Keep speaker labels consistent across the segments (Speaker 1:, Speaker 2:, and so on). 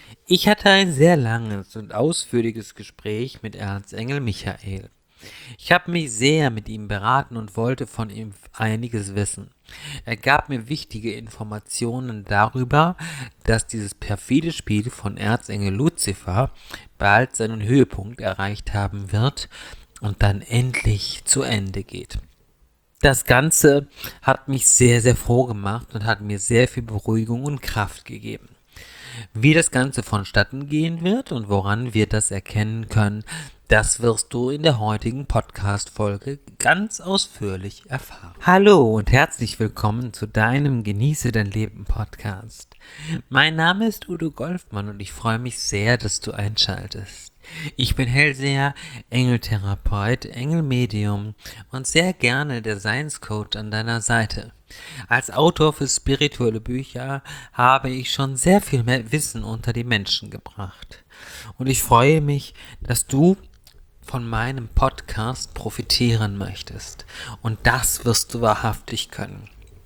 Speaker 1: Ich hatte ein sehr langes und ausführliches Gespräch mit Erzengel Michael. Ich habe mich sehr mit ihm beraten und wollte von ihm einiges wissen. Er gab mir wichtige Informationen darüber, dass dieses perfide Spiel von Erzengel Luzifer bald seinen Höhepunkt erreicht haben wird und dann endlich zu Ende geht. Das Ganze hat mich sehr, sehr froh gemacht und hat mir sehr viel Beruhigung und Kraft gegeben. Wie das Ganze vonstatten gehen wird und woran wir das erkennen können, das wirst du in der heutigen Podcast-Folge ganz ausführlich erfahren. Hallo und herzlich willkommen zu deinem Genieße dein Leben Podcast. Mein Name ist Udo Golfmann und ich freue mich sehr, dass du einschaltest. Ich bin Hellseher, Engeltherapeut, Engelmedium und sehr gerne der Science Coach an deiner Seite. Als Autor für spirituelle Bücher habe ich schon sehr viel mehr Wissen unter die Menschen gebracht. Und ich freue mich, dass du von meinem Podcast profitieren möchtest. Und das wirst du wahrhaftig können.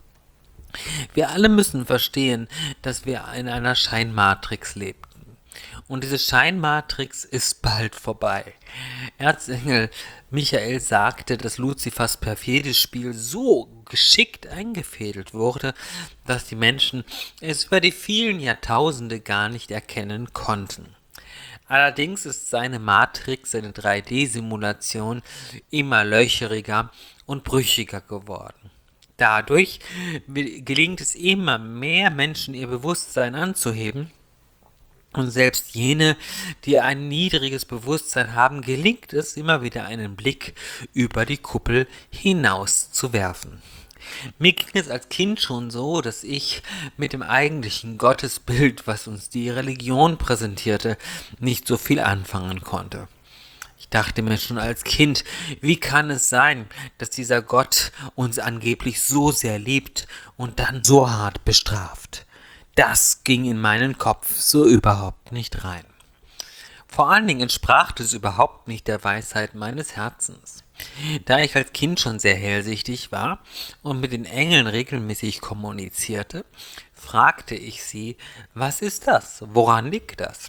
Speaker 1: Wir alle müssen verstehen, dass wir in einer Scheinmatrix leben. Und diese Scheinmatrix ist bald vorbei. Erzengel Michael sagte, dass Luzifers perfides Spiel so geschickt eingefädelt wurde, dass die Menschen es über die vielen Jahrtausende gar nicht erkennen konnten. Allerdings ist seine Matrix, seine 3D-Simulation, immer löcheriger und brüchiger geworden. Dadurch gelingt es immer mehr Menschen, ihr Bewusstsein anzuheben. Und selbst jene, die ein niedriges Bewusstsein haben, gelingt es immer wieder einen Blick über die Kuppel hinaus zu werfen. Mir ging es als Kind schon so, dass ich mit dem eigentlichen Gottesbild, was uns die Religion präsentierte, nicht so viel anfangen konnte. Ich dachte mir schon als Kind, wie kann es sein, dass dieser Gott uns angeblich so sehr liebt und dann so hart bestraft? Das ging in meinen Kopf so überhaupt nicht rein. Vor allen Dingen entsprach es überhaupt nicht der Weisheit meines Herzens. Da ich als Kind schon sehr hellsichtig war und mit den Engeln regelmäßig kommunizierte, fragte ich sie, was ist das? Woran liegt das?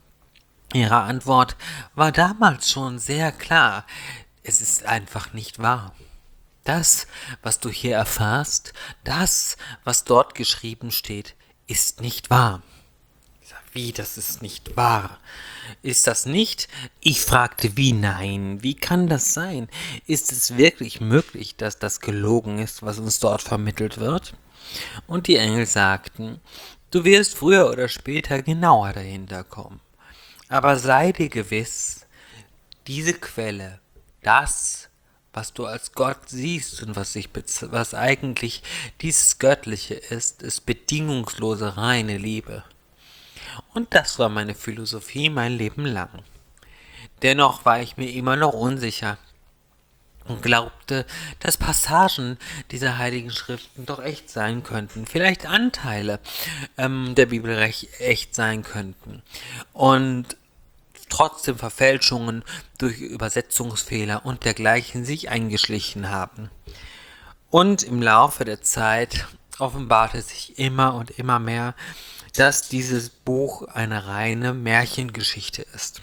Speaker 1: Ihre Antwort war damals schon sehr klar. Es ist einfach nicht wahr. Das, was du hier erfährst, das, was dort geschrieben steht, ist nicht wahr. Wie, das ist nicht wahr? Ist das nicht? Ich fragte, wie nein? Wie kann das sein? Ist es wirklich möglich, dass das gelogen ist, was uns dort vermittelt wird? Und die Engel sagten, du wirst früher oder später genauer dahinter kommen. Aber sei dir gewiss, diese Quelle, das, was du als Gott siehst und was eigentlich dieses Göttliche ist bedingungslose reine Liebe. Und das war meine Philosophie mein Leben lang. Dennoch war ich mir immer noch unsicher und glaubte, dass Passagen dieser heiligen Schriften doch echt sein könnten, vielleicht Anteile der Bibel echt sein könnten. Und trotzdem Verfälschungen durch Übersetzungsfehler und dergleichen sich eingeschlichen haben. Und im Laufe der Zeit offenbarte sich immer und immer mehr, dass dieses Buch eine reine Märchengeschichte ist.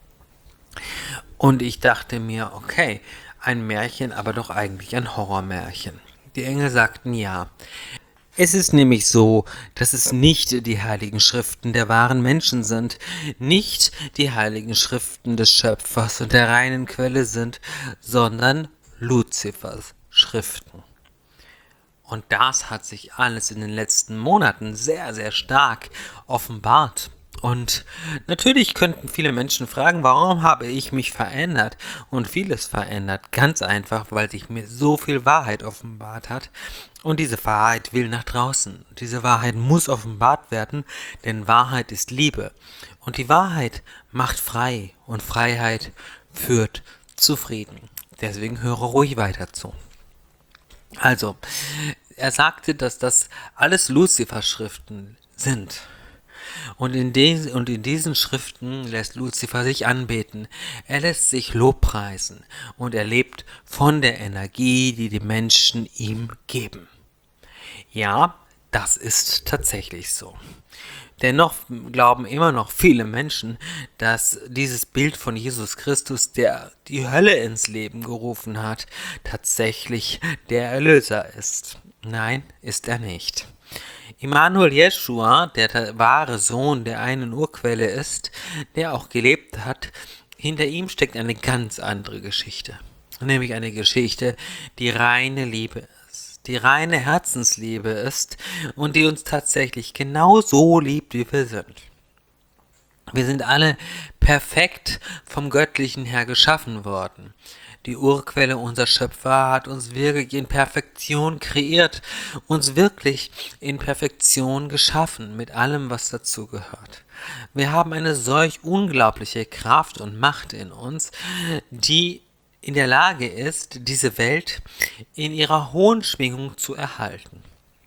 Speaker 1: Und ich dachte mir, okay, ein Märchen, aber doch eigentlich ein Horrormärchen. Die Engel sagten ja. Es ist nämlich so, dass es nicht die heiligen Schriften der wahren Menschen sind, nicht die heiligen Schriften des Schöpfers und der reinen Quelle sind, sondern Luzifers Schriften. Und das hat sich alles in den letzten Monaten sehr, sehr stark offenbart. Und natürlich könnten viele Menschen fragen, warum habe ich mich verändert und vieles verändert? Ganz einfach, weil sich mir so viel Wahrheit offenbart hat. Und diese Wahrheit will nach draußen. Diese Wahrheit muss offenbart werden, denn Wahrheit ist Liebe. Und die Wahrheit macht frei und Freiheit führt zu Frieden. Deswegen höre ruhig weiter zu. Also, er sagte, dass das alles Luzifer-Schriften sind. Und in diesen Schriften lässt Luzifer sich anbeten. Er lässt sich lobpreisen. Und er lebt von der Energie, die die Menschen ihm geben. Ja, das ist tatsächlich so. Dennoch glauben immer noch viele Menschen, dass dieses Bild von Jesus Christus, der die Hölle ins Leben gerufen hat, tatsächlich der Erlöser ist. Nein, ist er nicht. Immanuel Jeschua, der wahre Sohn der einen Urquelle ist, der auch gelebt hat, hinter ihm steckt eine ganz andere Geschichte. Nämlich eine Geschichte, die reine Liebe ist, die reine Herzensliebe ist und die uns tatsächlich genauso liebt, wie wir sind. Wir sind alle perfekt vom Göttlichen her geschaffen worden. Die Urquelle, unser Schöpfer, hat uns wirklich in Perfektion kreiert, uns wirklich in Perfektion geschaffen, mit allem, was dazu gehört. Wir haben eine solch unglaubliche Kraft und Macht in uns, die in der Lage ist, diese Welt in ihrer hohen Schwingung zu erhalten.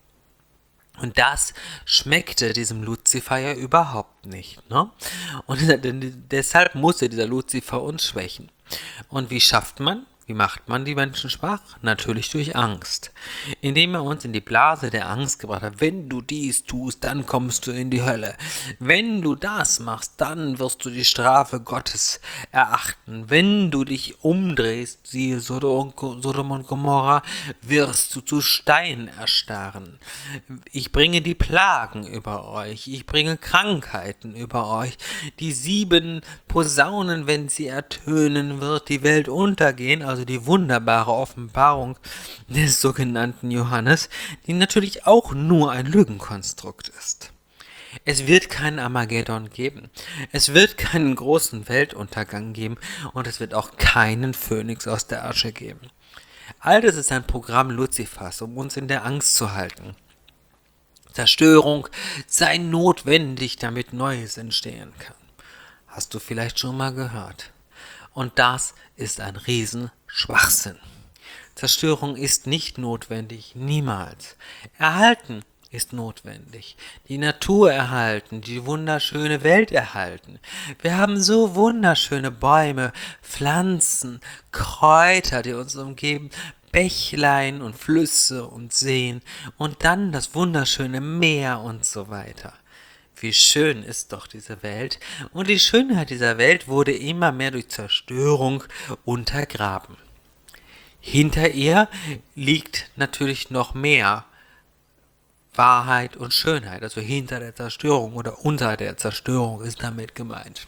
Speaker 1: Und das schmeckte diesem Luzifer ja überhaupt nicht. Ne? Und deshalb musste dieser Luzifer uns schwächen. Und wie macht man die Menschen schwach? Natürlich durch Angst. Indem er uns in die Blase der Angst gebracht hat. Wenn du dies tust, dann kommst du in die Hölle. Wenn du das machst, dann wirst du die Strafe Gottes erachten. Wenn du dich umdrehst, siehe Sodom und Gomorra, wirst du zu Stein erstarren. Ich bringe die Plagen über euch. Ich bringe Krankheiten über euch. Die 7 Posaunen, wenn sie ertönen, wird die Welt untergehen, also die wunderbare Offenbarung des sogenannten Johannes, die natürlich auch nur ein Lügenkonstrukt ist. Es wird keinen Armageddon geben, es wird keinen großen Weltuntergang geben und es wird auch keinen Phönix aus der Asche geben. All das ist ein Programm Luzifers, um uns in der Angst zu halten. Zerstörung sei notwendig, damit Neues entstehen kann. Hast du vielleicht schon mal gehört? Und das ist ein Riesenschwachsinn. Zerstörung ist nicht notwendig, niemals. Erhalten ist notwendig. Die Natur erhalten, die wunderschöne Welt erhalten. Wir haben so wunderschöne Bäume, Pflanzen, Kräuter, die uns umgeben, Bächlein und Flüsse und Seen und dann das wunderschöne Meer und so weiter. Wie schön ist doch diese Welt, und die Schönheit dieser Welt wurde immer mehr durch Zerstörung untergraben. Hinter ihr liegt natürlich noch mehr Wahrheit und Schönheit, also hinter der Zerstörung oder unter der Zerstörung ist damit gemeint.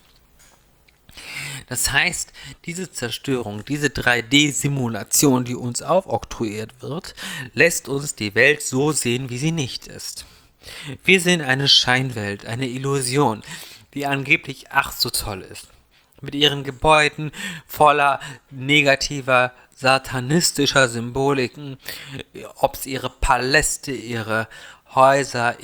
Speaker 1: Das heißt, diese Zerstörung, diese 3D-Simulation, die uns aufoktroyiert wird, lässt uns die Welt so sehen, wie sie nicht ist. Wir sehen eine Scheinwelt, eine Illusion, die angeblich ach so toll ist. Mit ihren Gebäuden voller negativer, satanistischer Symboliken, ob es ihre Paläste, ihre Häuser,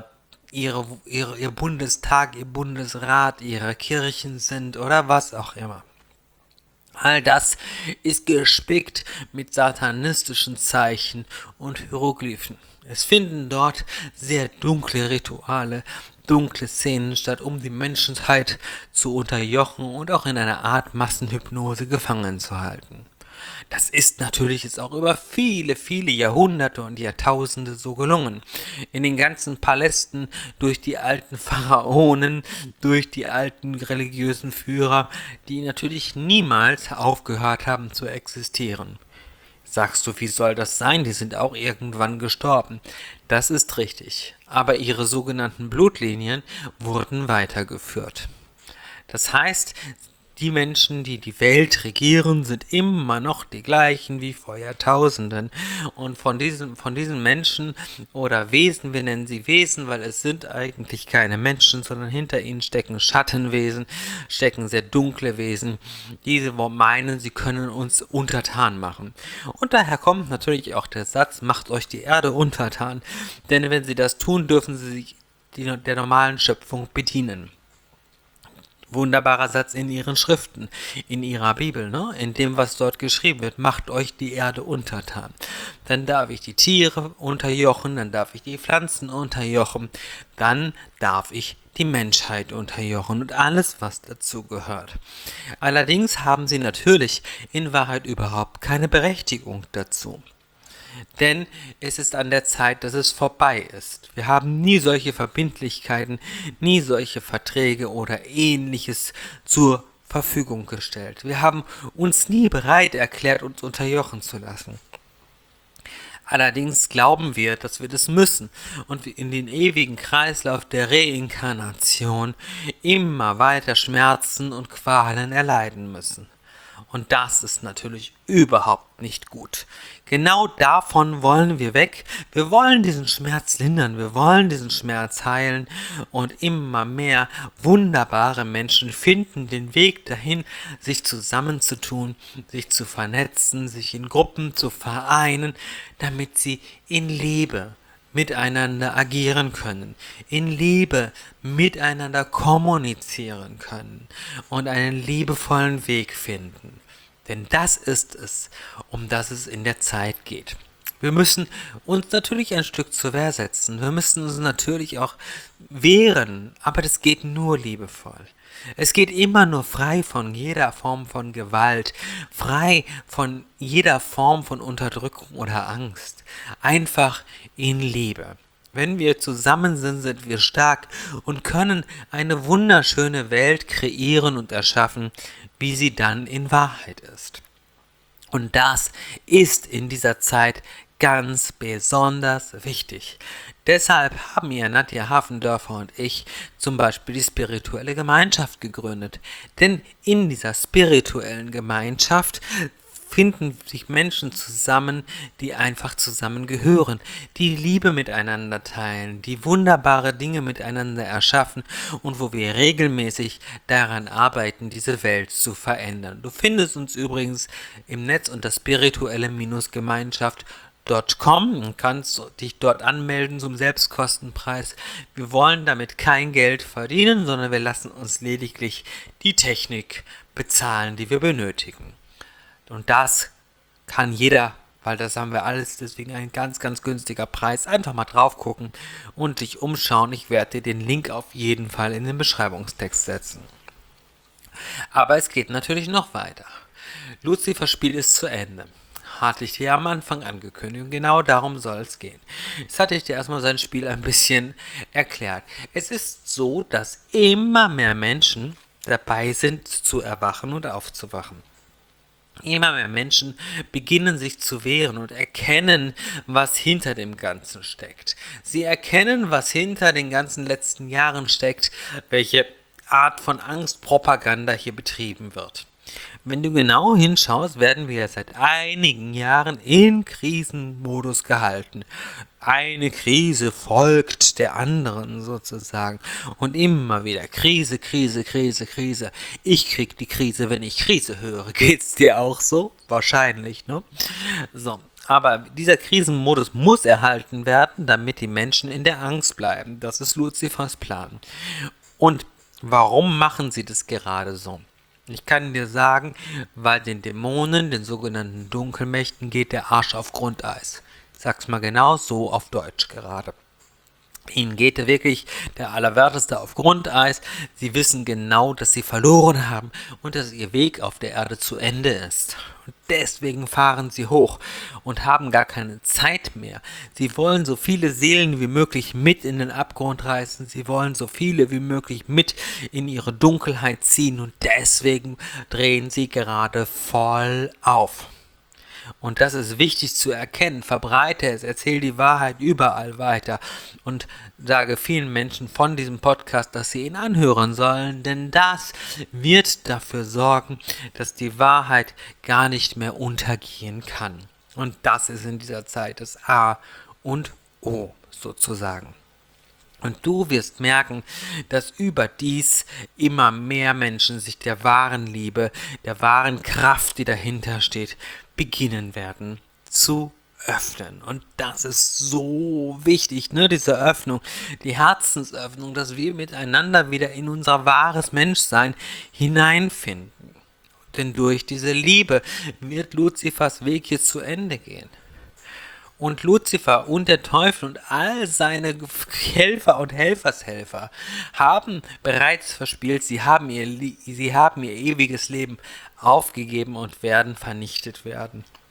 Speaker 1: ihr Bundestag, ihr Bundesrat, ihre Kirchen sind oder was auch immer. All das ist gespickt mit satanistischen Zeichen und Hieroglyphen. Es finden dort sehr dunkle Rituale, dunkle Szenen statt, um die Menschheit zu unterjochen und auch in einer Art Massenhypnose gefangen zu halten. Das ist natürlich jetzt auch über viele, viele Jahrhunderte und Jahrtausende so gelungen. In den ganzen Palästen, durch die alten Pharaonen, durch die alten religiösen Führer, die natürlich niemals aufgehört haben zu existieren. Sagst du, wie soll das sein? Die sind auch irgendwann gestorben. Das ist richtig. Aber ihre sogenannten Blutlinien wurden weitergeführt. Das heißt, die Menschen, die die Welt regieren, sind immer noch die gleichen wie vor Jahrtausenden. Und von diesen Menschen oder Wesen, wir nennen sie Wesen, weil es sind eigentlich keine Menschen, sondern hinter ihnen stecken Schattenwesen, stecken sehr dunkle Wesen, die meinen, sie können uns untertan machen. Und daher kommt natürlich auch der Satz, macht euch die Erde untertan. Denn wenn sie das tun, dürfen sie sich der normalen Schöpfung bedienen. Wunderbarer Satz in ihren Schriften, in ihrer Bibel, ne? In dem, was dort geschrieben wird, macht euch die Erde untertan. Dann darf ich die Tiere unterjochen, dann darf ich die Pflanzen unterjochen, dann darf ich die Menschheit unterjochen und alles, was dazu gehört. Allerdings haben sie natürlich in Wahrheit überhaupt keine Berechtigung dazu. Denn es ist an der Zeit, dass es vorbei ist. Wir haben nie solche Verbindlichkeiten, nie solche Verträge oder ähnliches zur Verfügung gestellt. Wir haben uns nie bereit erklärt, uns unterjochen zu lassen. Allerdings glauben wir, dass wir das müssen und wir in den ewigen Kreislauf der Reinkarnation immer weiter Schmerzen und Qualen erleiden müssen. Und das ist natürlich überhaupt nicht gut. Genau davon wollen wir weg. Wir wollen diesen Schmerz lindern, wir wollen diesen Schmerz heilen und immer mehr wunderbare Menschen finden den Weg dahin, sich zusammenzutun, sich zu vernetzen, sich in Gruppen zu vereinen, damit sie in Liebe miteinander agieren können, in Liebe miteinander kommunizieren können und einen liebevollen Weg finden. Denn das ist es, um das es in der Zeit geht. Wir müssen uns natürlich ein Stück zur Wehr setzen. Wir müssen uns natürlich auch wehren, aber das geht nur liebevoll. Es geht immer nur frei von jeder Form von Gewalt, frei von jeder Form von Unterdrückung oder Angst. Einfach in Liebe. Wenn wir zusammen sind, sind wir stark und können eine wunderschöne Welt kreieren und erschaffen, wie sie dann in Wahrheit ist. Und das ist in dieser Zeit ganz besonders wichtig. Deshalb haben ihr Nadja Hafendörfer und ich zum Beispiel die spirituelle Gemeinschaft gegründet. Denn in dieser spirituellen Gemeinschaft finden sich Menschen zusammen, die einfach zusammengehören, die Liebe miteinander teilen, die wunderbare Dinge miteinander erschaffen und wo wir regelmäßig daran arbeiten, diese Welt zu verändern. Du findest uns übrigens im Netz unter spirituelle-gemeinschaft.com und kannst dich dort anmelden zum Selbstkostenpreis. Wir wollen damit kein Geld verdienen, sondern wir lassen uns lediglich die Technik bezahlen, die wir benötigen. Und das kann jeder, weil das haben wir alles, deswegen ein ganz, ganz günstiger Preis. Einfach mal drauf gucken und dich umschauen. Ich werde dir den Link auf jeden Fall in den Beschreibungstext setzen. Aber es geht natürlich noch weiter. Luzifers Spiel ist zu Ende. Hatte ich dir am Anfang angekündigt und genau darum soll es gehen. Jetzt hatte ich dir erstmal sein Spiel ein bisschen erklärt. Es ist so, dass immer mehr Menschen dabei sind, zu erwachen und aufzuwachen. Immer mehr Menschen beginnen sich zu wehren und erkennen, was hinter dem Ganzen steckt. Sie erkennen, was hinter den ganzen letzten Jahren steckt, welche Art von Angstpropaganda hier betrieben wird. Wenn du genau hinschaust, werden wir seit einigen Jahren in Krisenmodus gehalten. Eine Krise folgt der anderen sozusagen. Und immer wieder Krise, Krise, Krise, Krise. Ich krieg die Krise, wenn ich Krise höre. Geht's dir auch so? Wahrscheinlich, ne? So. Aber dieser Krisenmodus muss erhalten werden, damit die Menschen in der Angst bleiben. Das ist Luzifers Plan. Und warum machen sie das gerade so? Ich kann dir sagen, weil den Dämonen, den sogenannten Dunkelmächten, geht der Arsch auf Grundeis. Ich sag's mal genau so auf Deutsch gerade. Ihnen geht wirklich der Allerwerteste auf Grundeis. Sie wissen genau, dass sie verloren haben und dass ihr Weg auf der Erde zu Ende ist. Und deswegen fahren sie hoch und haben gar keine Zeit mehr. Sie wollen so viele Seelen wie möglich mit in den Abgrund reißen. Sie wollen so viele wie möglich mit in ihre Dunkelheit ziehen und deswegen drehen sie gerade voll auf. Und das ist wichtig zu erkennen. Verbreite es, erzähl die Wahrheit überall weiter und sage vielen Menschen von diesem Podcast, dass sie ihn anhören sollen, denn das wird dafür sorgen, dass die Wahrheit gar nicht mehr untergehen kann. Und das ist in dieser Zeit das A und O sozusagen. Und du wirst merken, dass überdies immer mehr Menschen sich der wahren Liebe, der wahren Kraft, die dahinter steht, beginnen werden zu öffnen. Und das ist so wichtig, ne, diese Öffnung, die Herzensöffnung, dass wir miteinander wieder in unser wahres Menschsein hineinfinden. Denn durch diese Liebe wird Luzifers Weg hier zu Ende gehen. Und Luzifer und der Teufel und all seine Helfer und Helfershelfer haben bereits verspielt, sie haben ihr ewiges Leben aufgegeben und werden vernichtet werden.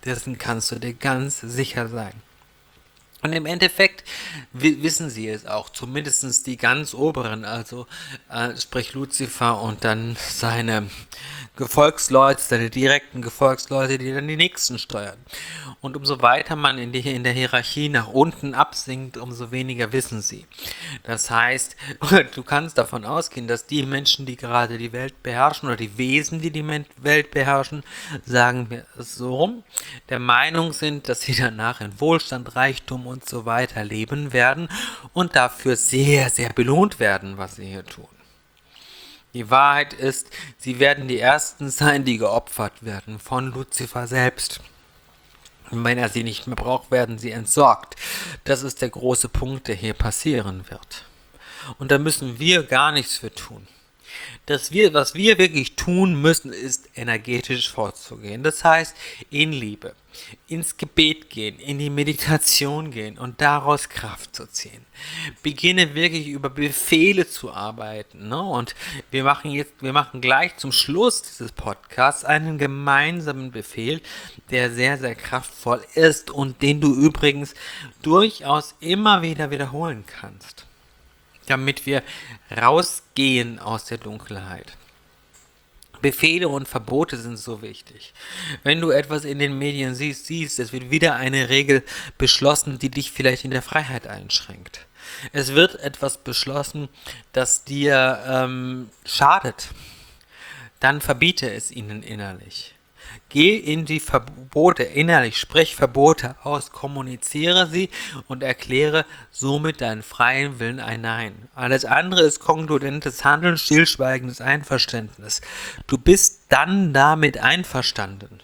Speaker 1: Dessen kannst du dir ganz sicher sein. Und im Endeffekt wissen sie es auch, zumindest die ganz oberen, also sprich Luzifer und dann seine Gefolgsleute, seine direkten Gefolgsleute, die dann die nächsten steuern. Und umso weiter man in der Hierarchie nach unten absinkt, umso weniger wissen sie. Das heißt, du kannst davon ausgehen, dass die Menschen, die gerade die Welt beherrschen, oder die Wesen, die die Welt beherrschen, sagen wir es so rum, der Meinung sind, dass sie danach in Wohlstand, Reichtum und so weiter leben werden und dafür sehr, sehr belohnt werden, was sie hier tun. Die Wahrheit ist, sie werden die Ersten sein, die geopfert werden von Luzifer selbst. Und wenn er sie nicht mehr braucht, werden sie entsorgt. Das ist der große Punkt, der hier passieren wird. Und da müssen wir gar nichts für tun. Was wir wirklich tun müssen, ist energetisch vorzugehen. Das heißt, in Liebe, ins Gebet gehen, in die Meditation gehen und daraus Kraft zu ziehen. Beginne wirklich über Befehle zu arbeiten. Ne? Und wir machen gleich zum Schluss dieses Podcasts einen gemeinsamen Befehl, der sehr, sehr kraftvoll ist und den du übrigens durchaus immer wieder wiederholen kannst, damit wir rausgehen aus der Dunkelheit. Befehle und Verbote sind so wichtig. Wenn du etwas in den Medien siehst, es wird wieder eine Regel beschlossen, die dich vielleicht in der Freiheit einschränkt. Es wird etwas beschlossen, das dir schadet. Dann verbiete es ihnen innerlich. Geh in die Verbote innerlich, sprich Verbote aus, kommuniziere sie und erkläre somit deinen freien Willen ein Nein. Alles andere ist kongruentes Handeln, stillschweigendes Einverständnis. Du bist dann damit einverstanden.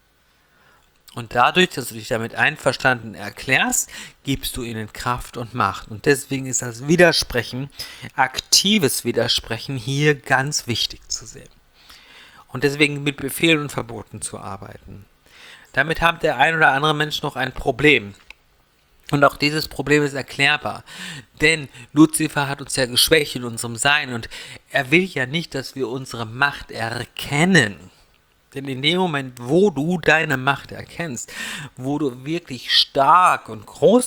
Speaker 1: Und dadurch, dass du dich damit einverstanden erklärst, gibst du ihnen Kraft und Macht. Und deswegen ist das Widersprechen, aktives Widersprechen hier ganz wichtig zu sehen. Und deswegen mit Befehlen und Verboten zu arbeiten. Damit hat der ein oder andere Mensch noch ein Problem. Und auch dieses Problem ist erklärbar. Denn Luzifer hat uns ja geschwächt in unserem Sein und er will ja nicht, dass wir unsere Macht erkennen. Denn in dem Moment, wo du deine Macht erkennst, wo du wirklich stark und groß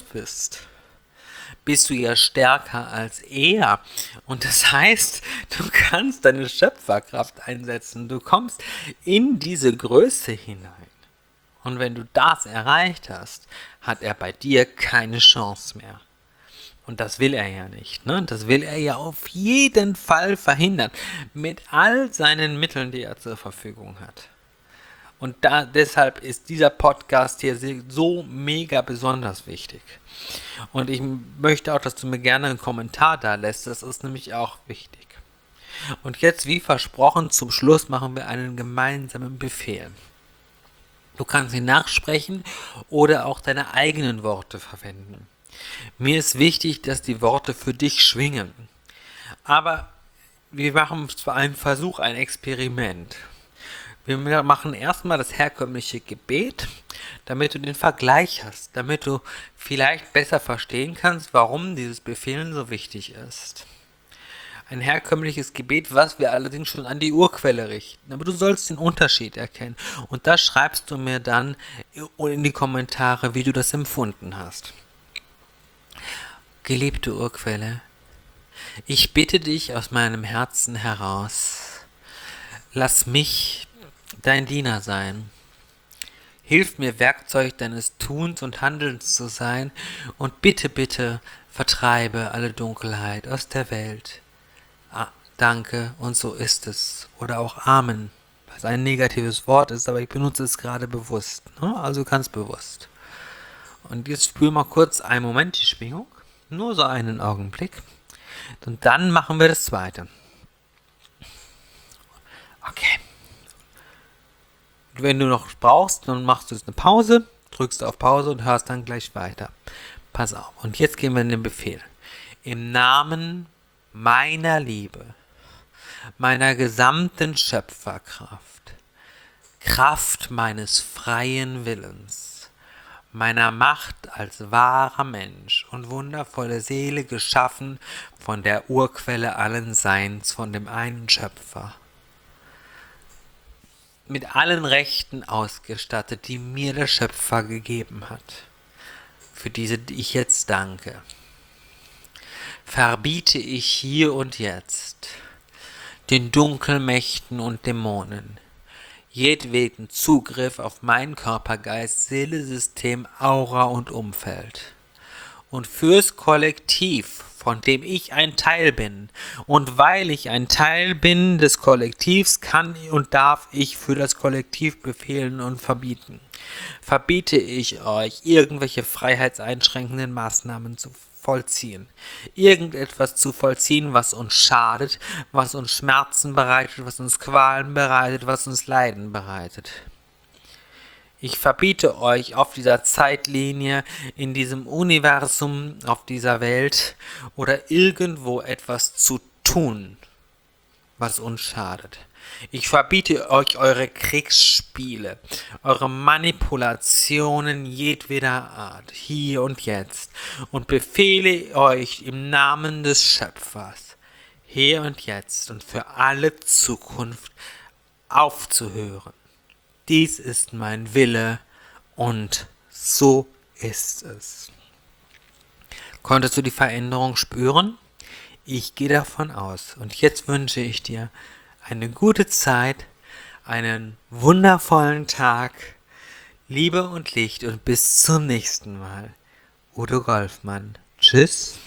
Speaker 1: bist du ja stärker als er. Und das heißt, du kannst deine Schöpferkraft einsetzen. Du kommst in diese Größe hinein. Und wenn du das erreicht hast, hat er bei dir keine Chance mehr. Und das will er ja nicht. Ne? Das will er ja auf jeden Fall verhindern. Mit all seinen Mitteln, die er zur Verfügung hat. Und deshalb ist dieser Podcast hier so mega besonders wichtig. Und ich möchte auch, dass du mir gerne einen Kommentar da lässt. Das ist nämlich auch wichtig. Und jetzt, wie versprochen, zum Schluss machen wir einen gemeinsamen Befehl. Du kannst ihn nachsprechen oder auch deine eigenen Worte verwenden. Mir ist wichtig, dass die Worte für dich schwingen. Aber wir machen zwar einen Versuch, ein Experiment. Wir machen erstmal das herkömmliche Gebet, damit du den Vergleich hast, damit du vielleicht besser verstehen kannst, warum dieses Befehlen so wichtig ist. Ein herkömmliches Gebet, was wir allerdings schon an die Urquelle richten. Aber du sollst den Unterschied erkennen. Und das schreibst du mir dann in die Kommentare, wie du das empfunden hast. Geliebte Urquelle, ich bitte dich aus meinem Herzen heraus, lass mich dein Diener sein. Hilf mir, Werkzeug deines Tuns und Handelns zu sein und bitte, bitte vertreibe alle Dunkelheit aus der Welt. Danke und so ist es. Oder auch Amen, was ein negatives Wort ist, aber ich benutze es gerade bewusst. Ne? Also ganz bewusst. Und jetzt spür mal kurz einen Moment die Schwingung. Nur so einen Augenblick. Und dann machen wir das zweite. Okay. Wenn du noch brauchst, dann machst du jetzt eine Pause, drückst auf Pause und hörst dann gleich weiter. Pass auf. Und jetzt gehen wir in den Befehl. Im Namen meiner Liebe, meiner gesamten Schöpferkraft, Kraft meines freien Willens, meiner Macht als wahrer Mensch und wundervolle Seele geschaffen von der Urquelle allen Seins, von dem einen Schöpfer. mit allen Rechten ausgestattet, die mir der Schöpfer gegeben hat, für diese ich jetzt danke, verbiete ich hier und jetzt den Dunkelmächten und Dämonen jedweden Zugriff auf mein Körper, Geist, Seele, System, Aura und Umfeld. Und fürs Kollektiv, von dem ich ein Teil bin, und weil ich ein Teil bin des Kollektivs, kann und darf ich für das Kollektiv befehlen und verbieten. Verbiete ich euch, irgendwelche freiheitseinschränkenden Maßnahmen zu vollziehen. Irgendetwas zu vollziehen, was uns schadet, was uns Schmerzen bereitet, was uns Qualen bereitet, was uns Leiden bereitet. Ich verbiete euch auf dieser Zeitlinie, in diesem Universum, auf dieser Welt oder irgendwo etwas zu tun, was uns schadet. Ich verbiete euch eure Kriegsspiele, eure Manipulationen jedweder Art, hier und jetzt, und befehle euch im Namen des Schöpfers, hier und jetzt und für alle Zukunft aufzuhören. Dies ist mein Wille und so ist es. Konntest du die Veränderung spüren? Ich gehe davon aus. Und jetzt wünsche ich dir eine gute Zeit, einen wundervollen Tag, Liebe und Licht und bis zum nächsten Mal. Udo Golfmann. Tschüss.